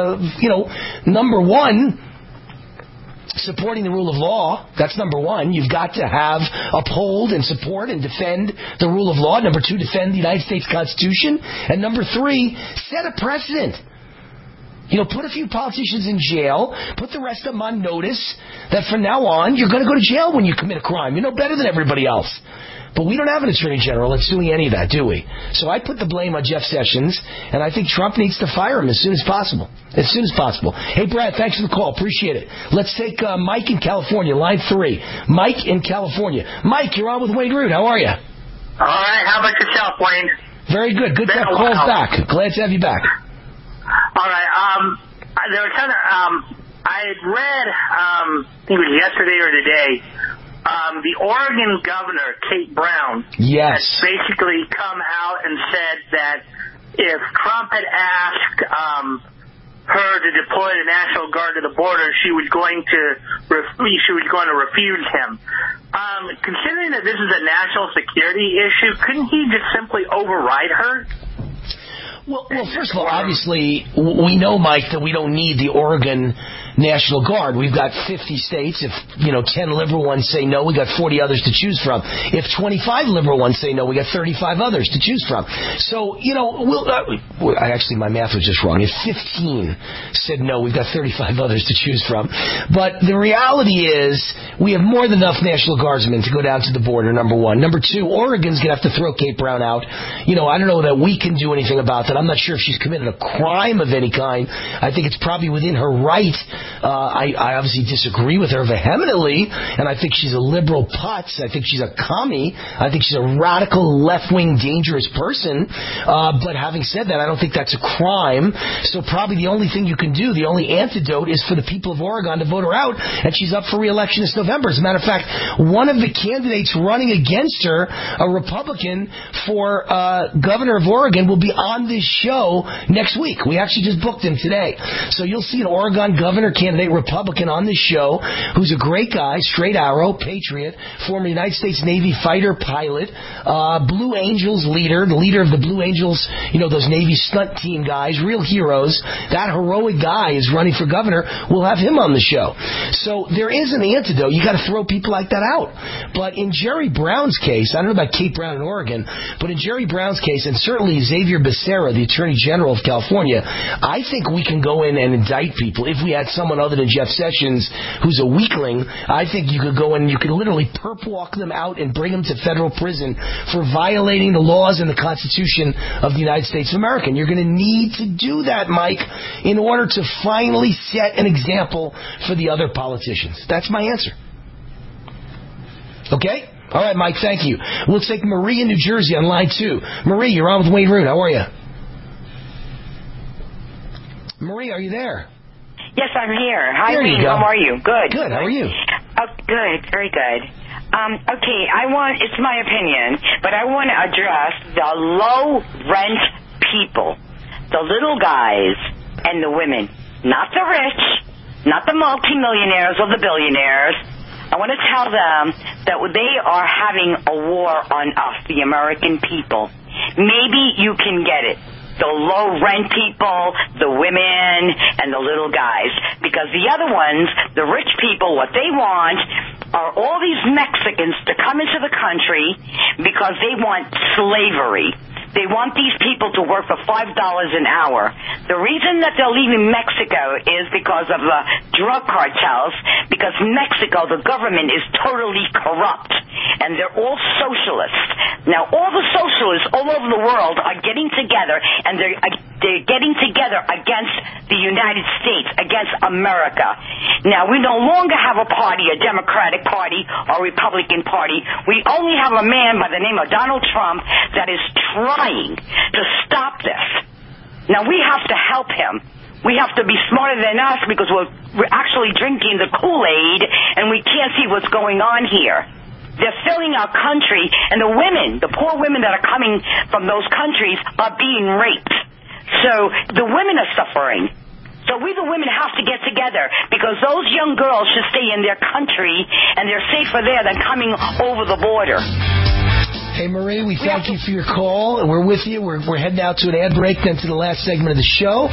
number one, supporting the rule of law. That's number one. You've got to uphold and support and defend the rule of law. Number two, defend the United States Constitution. And number three, set a precedent. Put a few politicians in jail. Put the rest of them on notice that from now on, you're going to go to jail when you commit a crime. You're no better than everybody else. But we don't have an Attorney General that's doing any of that, do we? So I put the blame on Jeff Sessions, and I think Trump needs to fire him as soon as possible. As soon as possible. Hey, Brad, thanks for the call. Appreciate it. Let's take Mike in California, line 3. Mike in California. Mike, you're on with Wayne Root. How are you? All right. How about yourself, Wayne? Very good. Good to have calls back. Glad to have you back. All right. There was I had read, I think it was yesterday or today, the Oregon governor, Kate Brown, has basically come out and said that if Trump had asked her to deploy the National Guard to the border, she was going to refuse him. Considering that this is a national security issue, couldn't he just simply override her? Well, first of all, obviously, we know, Mike, that we don't need the Oregon National Guard. We've got 50 states. If, 10 liberal ones say no, we got 40 others to choose from. If 25 liberal ones say no, we got 35 others to choose from. So, actually, my math was just wrong. If 15 said no, we've got 35 others to choose from. But the reality is, we have more than enough National Guardsmen to go down to the border, number one. Number two, Oregon's going to have to throw Kate Brown out. I don't know that we can do anything about that. I'm not sure if she's committed a crime of any kind. I think it's probably within her right. I obviously disagree with her vehemently, and I think she's a liberal putz. I think she's a commie. I think she's a radical, left-wing, dangerous person. But having said that, I don't think that's a crime. So probably the only thing you can do, the only antidote, is for the people of Oregon to vote her out, and she's up for re-election this November. As a matter of fact, one of the candidates running against her, a Republican for governor of Oregon, will be on this this show next week. We actually just booked him today. So you'll see an Oregon governor candidate, Republican, on this show, who's a great guy, straight arrow, patriot, former United States Navy fighter pilot, Blue Angels leader, the leader of the Blue Angels, those Navy stunt team guys, real heroes. That heroic guy is running for governor. We'll have him on the show. So there is an antidote. You got to throw people like that out. But in Jerry Brown's case, I don't know about Kate Brown in Oregon, but in Jerry Brown's case, and certainly Xavier Becerra, the Attorney General of California, I think we can go in and indict people. If we had someone other than Jeff Sessions who's a weakling, I think you could go in and you could literally perp walk them out and bring them to federal prison for violating the laws and the Constitution of the United States of America. And you're going to need to do that, Mike, in order to finally set an example for the other politicians. That's my answer. Okay? All right, Mike, thank you. We'll take Marie in New Jersey on line 2. Marie, you're on with Wayne Root. How are you? Marie, are you there? Yes, I'm here. Hi, Wayne. How are you? Good. Good. How are you? Oh, good. Very good. Okay, it's my opinion, but I want to address the low-rent people, the little guys and the women, not the rich, not the multimillionaires or the billionaires. I want to tell them that they are having a war on us, the American people. Maybe you can get it. The low-rent people, the women, and the little guys. Because the other ones, the rich people, what they want are all these Mexicans to come into the country because they want slavery. They want these people to work for $5 an hour. The reason that they're leaving Mexico is because of the drug cartels, because Mexico, the government, is totally corrupt, and they're all socialists. Now, all the socialists all over the world are getting together, and they're getting together against the United States, against America. Now, we no longer have a party, a Democratic Party or Republican Party. We only have a man by the name of Donald Trump that is trying to stop this. Now, we have to help him. We have to be smarter than us because we're actually drinking the Kool-Aid and we can't see what's going on here. They're filling our country, and the women, the poor women that are coming from those countries are being raped. So the women are suffering. So we the women have to get together because those young girls should stay in their country and they're safer there than coming over the border. Hey, Marie, we thank you for your call. We're with you. We're heading out to an ad break, then to the last segment of the show.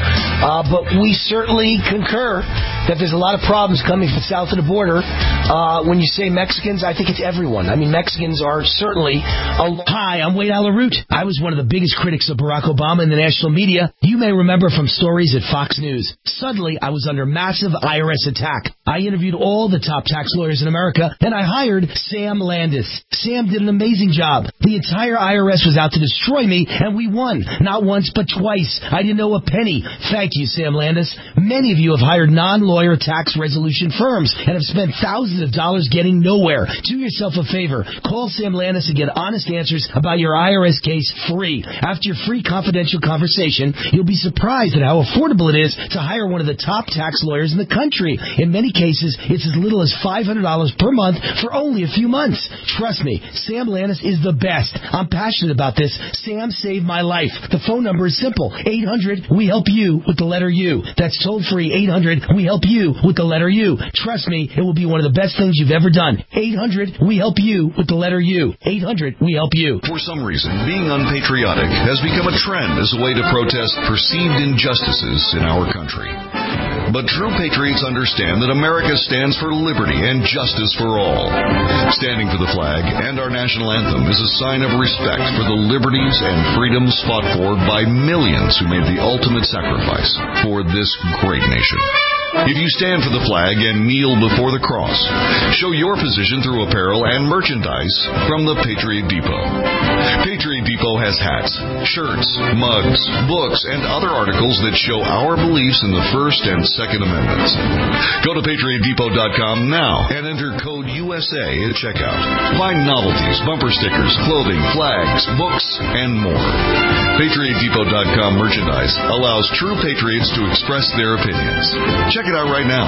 But we certainly concur that there's a lot of problems coming from south of the border. When you say Mexicans, I think it's everyone. I mean, Mexicans are certainly Hi, I'm Wade Alaroot. I was one of the biggest critics of Barack Obama in the national media. You may remember from stories at Fox News. Suddenly, I was under massive IRS attack. I interviewed all the top tax lawyers in America, and I hired Sam Landis. Sam did an amazing job. The entire IRS was out to destroy me, and we won. Not once, but twice. I didn't owe a penny. Thank you, Sam Landis. Many of you have hired non-lawyer tax resolution firms and have spent thousands of dollars getting nowhere. Do yourself a favor. Call Sam Landis and get honest answers about your IRS case free. After your free confidential conversation, you'll be surprised at how affordable it is to hire one of the top tax lawyers in the country. In many cases, it's as little as $500 per month for only a few months. Trust me, Sam Landis is the best. I'm passionate about this. Sam saved my life. The phone number is simple. 800-WE-HELP-YOU with the letter U. That's toll free. 800-WE-HELP-YOU with the letter U. Trust me, it will be one of the best things you've ever done. 800-WE-HELP-YOU with the letter U. 800-WE-HELP-YOU. For some reason, being unpatriotic has become a trend as a way to protest perceived injustices in our country. But true patriots understand that America stands for liberty and justice for all. Standing for the flag and our national anthem is a sign of respect for the liberties and freedoms fought for by millions who made the ultimate sacrifice for this great nation. If you stand for the flag and kneel before the cross, show your position through apparel and merchandise from the Patriot Depot. Patriot Depot has hats, shirts, mugs, books, and other articles that show our beliefs in the First and Second Amendments. Go to PatriotDepot.com now and enter code USA at checkout. Find novelties, bumper stickers, clothing, flags, books, and more. PatriotDepot.com merchandise allows true patriots to express their opinions. Check it out right now.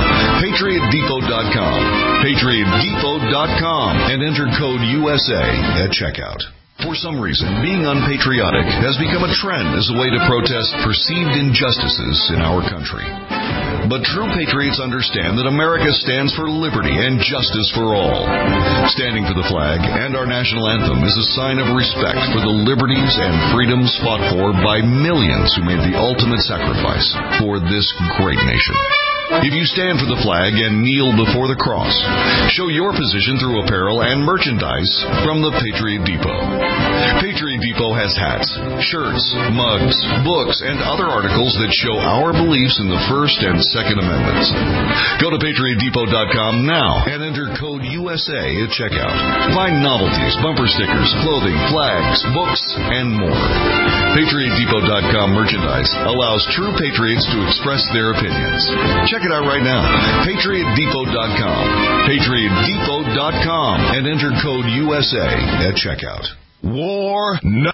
PatriotDepot.com. PatriotDepot.com and enter code USA at checkout. For some reason, being unpatriotic has become a trend as a way to protest perceived injustices in our country. But true patriots understand that America stands for liberty and justice for all. Standing for the flag and our national anthem is a sign of respect for the liberties and freedoms fought for by millions who made the ultimate sacrifice for this great nation. If you stand for the flag and kneel before the cross, show your position through apparel and merchandise from the Patriot Depot. Patriot Depot has hats, shirts, mugs, books, and other articles that show our beliefs in the First and Second Amendments. Go to PatriotDepot.com now and enter code USA at checkout. Find novelties, bumper stickers, clothing, flags, books, and more. PatriotDepot.com merchandise allows true patriots to express their opinions. Check it out right now. PatriotDepot.com. PatriotDepot.com and enter code USA at checkout. War no.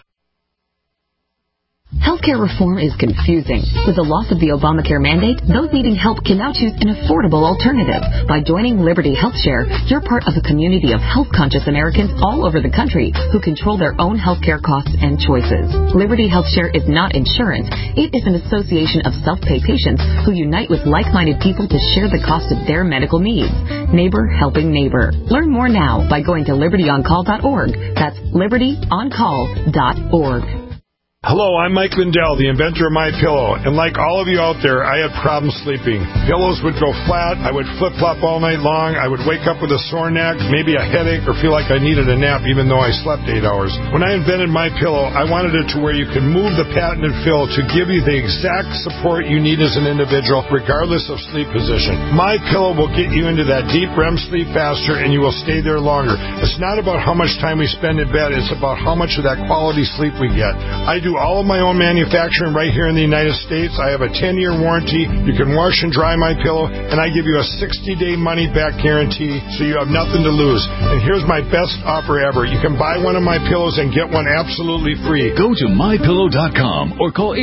Healthcare reform is confusing. With the loss of the Obamacare mandate, those needing help can now choose an affordable alternative. By joining Liberty HealthShare, you're part of a community of health-conscious Americans all over the country who control their own healthcare costs and choices. Liberty HealthShare is not insurance. It is an association of self-pay patients who unite with like-minded people to share the cost of their medical needs. Neighbor helping neighbor. Learn more now by going to libertyoncall.org. That's libertyoncall.org. Hello, I'm Mike Lindell, the inventor of MyPillow, and like all of you out there, I had problems sleeping. Pillows would go flat, I would flip-flop all night long, I would wake up with a sore neck, maybe a headache, or feel like I needed a nap even though I slept 8 hours. When I invented MyPillow, I wanted it to where you could move the patented fill to give you the exact support you need as an individual, regardless of sleep position. MyPillow will get you into that deep REM sleep faster, and you will stay there longer. It's not about how much time we spend in bed, it's about how much of that quality sleep we get. I do all of my own manufacturing right here in the United States. I have a 10-year warranty. You can wash and dry my pillow, and I give you a 60-day money-back guarantee, so you have nothing to lose. And here's my best offer ever. You can buy one of my pillows and get one absolutely free. Go to MyPillow.com or call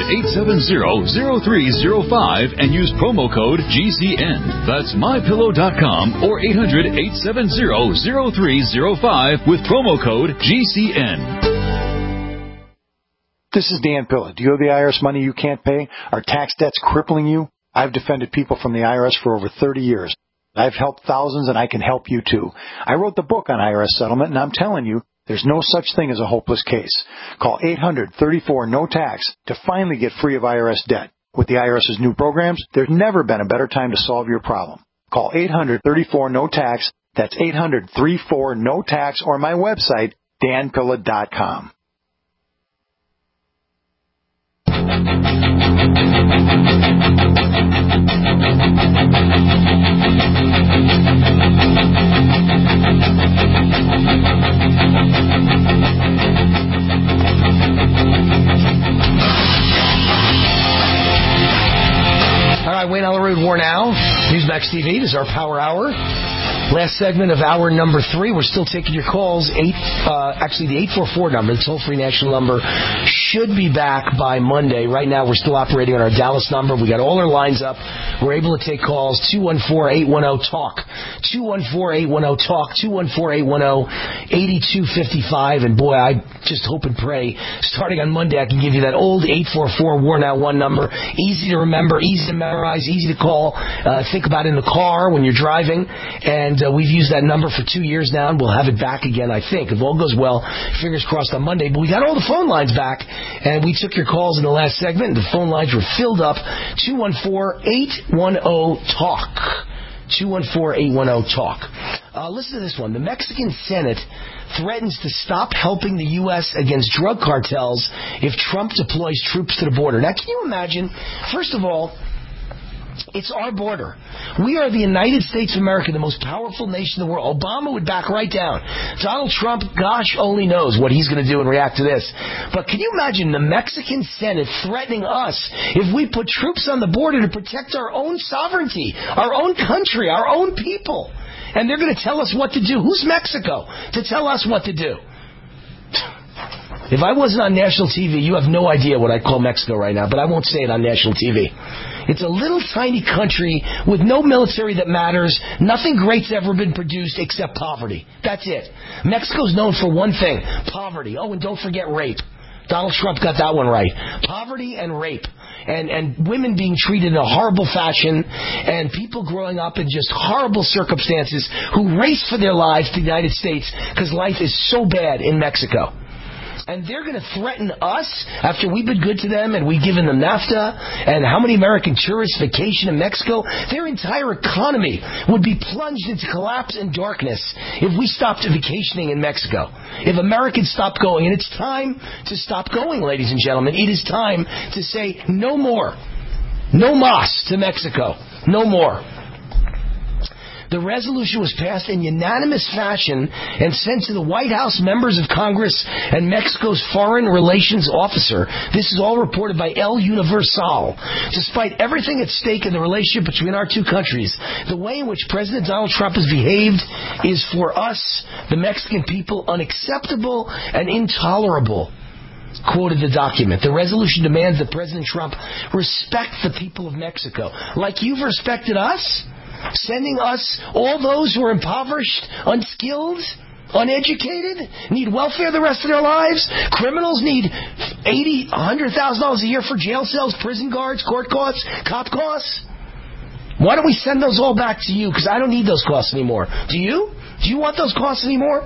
800-870-0305 and use promo code GCN. That's MyPillow.com or 800-870-0305 with promo code GCN. This is Dan Pilla. Do you owe the IRS money you can't pay? Are tax debts crippling you? I've defended people from the IRS for over 30 years. I've helped thousands, and I can help you too. I wrote the book on IRS settlement, and I'm telling you, there's no such thing as a hopeless case. Call 800-34-NO-TAX to finally get free of IRS debt. With the IRS's new programs, there's never been a better time to solve your problem. Call 800-34-NO-TAX. That's 800-34-NO-TAX or my website, danpilla.com. All right, Wayne Allyn War Now, Newsmax TV. This is our Power Hour. Last segment of hour number 3. We're still taking your calls. The 844 number, the toll-free national number, should be back by Monday. Right now, we're still operating on our Dallas number. We got all our lines up. We're able to take calls. 214-810-TALK. 214-810-TALK. 214-810-8255. And boy, I just hope and pray, starting on Monday, I can give you that old 844 War Now 1 number. Easy to remember, easy to memorize, easy to call. Think about it in the car when you're driving. And we've used that number for 2 years now, and we'll have it back again, I think. If all goes well, fingers crossed on Monday. But we got all the phone lines back, and we took your calls in the last segment, and the phone lines were filled up. 214-810-TALK. 214-810-TALK. Listen to this one. The Mexican Senate threatens to stop helping the U.S. against drug cartels if Trump deploys troops to the border. Now, can you imagine? First of all, it's our border. We are the United States of America, the most powerful nation in the world. Obama would back right down. Donald Trump, gosh, only knows what he's going to do and react to this. But can you imagine the Mexican Senate threatening us if we put troops on the border to protect our own sovereignty, our own country, our own people? And they're going to tell us what to do. Who's Mexico to tell us what to do? If I wasn't on national TV, you have no idea what I'd call Mexico right now, but I won't say it on national TV. It's a little tiny country with no military that matters. Nothing great's ever been produced except poverty. That's it. Mexico's known for one thing, poverty. Oh, and don't forget rape. Donald Trump got that one right. Poverty and rape. And women being treated in a horrible fashion, and people growing up in just horrible circumstances who race for their lives to the United States because life is so bad in Mexico. And they're going to threaten us after we've been good to them and we've given them NAFTA, and how many American tourists vacation in Mexico. Their entire economy would be plunged into collapse and darkness if we stopped vacationing in Mexico. If Americans stopped going. And it's time to stop going, ladies and gentlemen. It is time to say no more. No mas to Mexico. No more. The resolution was passed in unanimous fashion and sent to the White House, members of Congress, and Mexico's foreign relations officer. This is all reported by El Universal. Despite everything at stake in the relationship between our two countries, the way in which President Donald Trump has behaved is for us, the Mexican people, unacceptable and intolerable. Quoted the document. The resolution demands that President Trump respect the people of Mexico, like you've respected us. Sending us, all those who are impoverished, unskilled, uneducated, need welfare the rest of their lives. Criminals need $80,000, $100,000 a year for jail cells, prison guards, court costs, cop costs. Why don't we send those all back to you? Because I don't need those costs anymore. Do you? Do you want those costs anymore?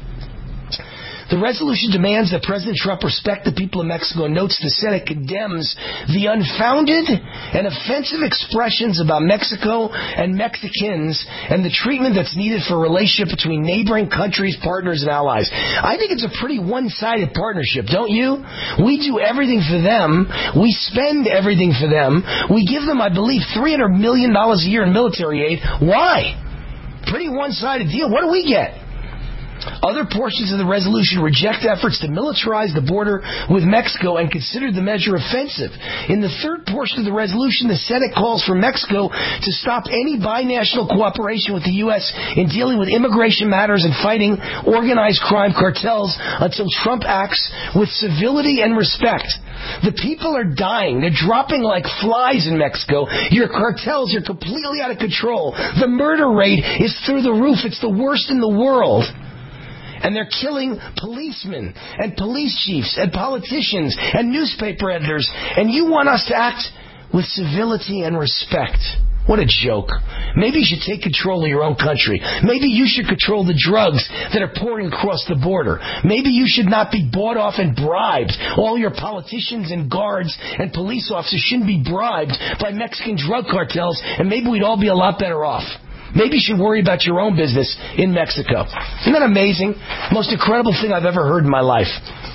The resolution demands that President Trump respect the people of Mexico and notes the Senate condemns the unfounded and offensive expressions about Mexico and Mexicans and the treatment that's needed for a relationship between neighboring countries, partners, and allies. I think it's a pretty one-sided partnership, don't you? We do everything for them. We spend everything for them. We give them, I believe, $300 million a year in military aid. Why? Pretty one-sided deal. What do we get? Other portions of the resolution reject efforts to militarize the border with Mexico and consider the measure offensive. In the third portion of the resolution, the Senate calls for Mexico to stop any binational cooperation with the U.S. in dealing with immigration matters and fighting organized crime cartels until Trump acts with civility and respect. The people are dying. They're dropping like flies in Mexico. Your cartels are completely out of control. The murder rate is through the roof. It's the worst in the world. And they're killing policemen and police chiefs and politicians and newspaper editors. And you want us to act with civility and respect. What a joke. Maybe you should take control of your own country. Maybe you should control the drugs that are pouring across the border. Maybe you should not be bought off and bribed. All your politicians and guards and police officers shouldn't be bribed by Mexican drug cartels, and maybe we'd all be a lot better off. Maybe you should worry about your own business in Mexico. Isn't that amazing? Most incredible thing I've ever heard in my life.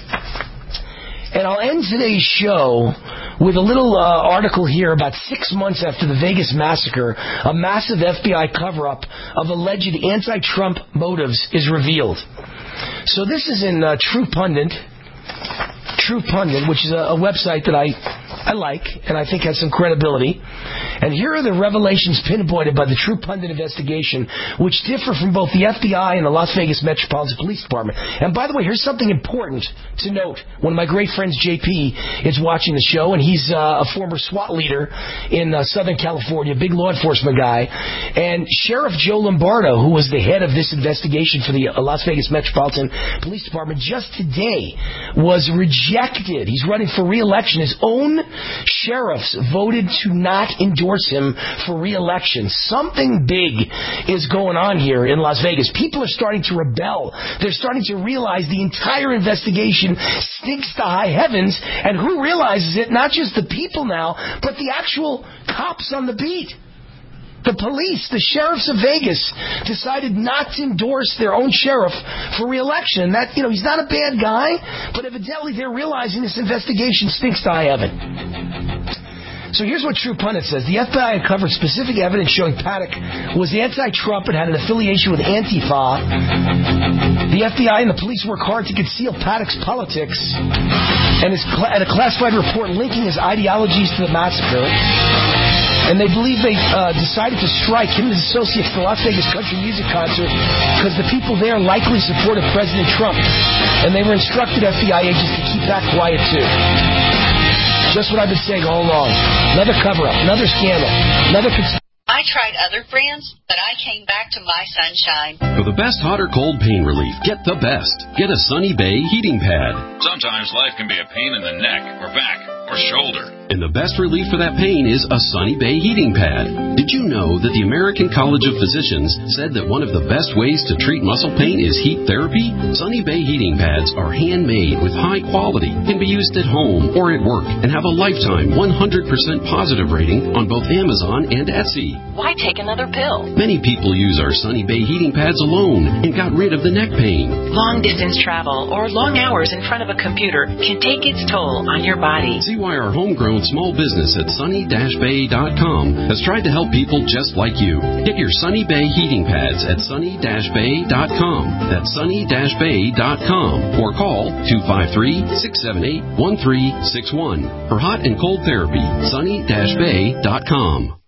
And I'll end today's show with a little article here about 6 months after the Vegas massacre. A massive FBI cover-up of alleged anti-Trump motives is revealed. So this is in True Pundit, which is a website that I like and I think has some credibility. And here are the revelations pinpointed by the True Pundit investigation, which differ from both the FBI and the Las Vegas Metropolitan Police Department. And by the way, here's something important to note. One of my great friends, JP, is watching the show, and he's a former SWAT leader in Southern California, big law enforcement guy. And Sheriff Joe Lombardo, who was the head of this investigation for the Las Vegas Metropolitan Police Department, just today was rejected. He's running for re-election. His own sheriffs voted to not endorse him for re-election. Something big is going on here in Las Vegas. People are starting to rebel. They're starting to realize the entire investigation stinks to high heavens, and who realizes it? Not just the people now, but the actual cops on the beat. The police, the sheriffs of Vegas, decided not to endorse their own sheriff for re-election. That, he's not a bad guy, but evidently they're realizing this investigation stinks to high heaven. So here's what True Pundit says. The FBI uncovered specific evidence showing Paddock was anti-Trump and had an affiliation with Antifa. The FBI and the police work hard to conceal Paddock's politics and a classified report linking his ideologies to the massacre. And they believe they decided to strike him and his associate for Las Vegas country music concert because the people there likely supported President Trump. And they were instructed FBI agents to keep that quiet, too. Just what I've been saying all along. Another cover-up, another scandal, another... I tried other brands, but I came back to My Sunshine. For the best hot or cold pain relief, get the best. Get a Sunny Bay heating pad. Sometimes life can be a pain in the neck or back or shoulder. And the best relief for that pain is a Sunny Bay heating pad. Did you know that the American College of Physicians said that one of the best ways to treat muscle pain is heat therapy? Sunny Bay heating pads are handmade with high quality, can be used at home or at work, and have a lifetime 100% positive rating on both Amazon and Etsy. Why take another pill? Many people use our Sunny Bay heating pads alone and got rid of the neck pain. Long distance travel or long hours in front of a computer can take its toll on your body. See why our homegrown small business at sunny-bay.com has tried to help people just like you. Get your Sunny Bay heating pads at sunny-bay.com. That's sunny-bay.com. Or call 253-678-1361. For hot and cold therapy, sunny-bay.com.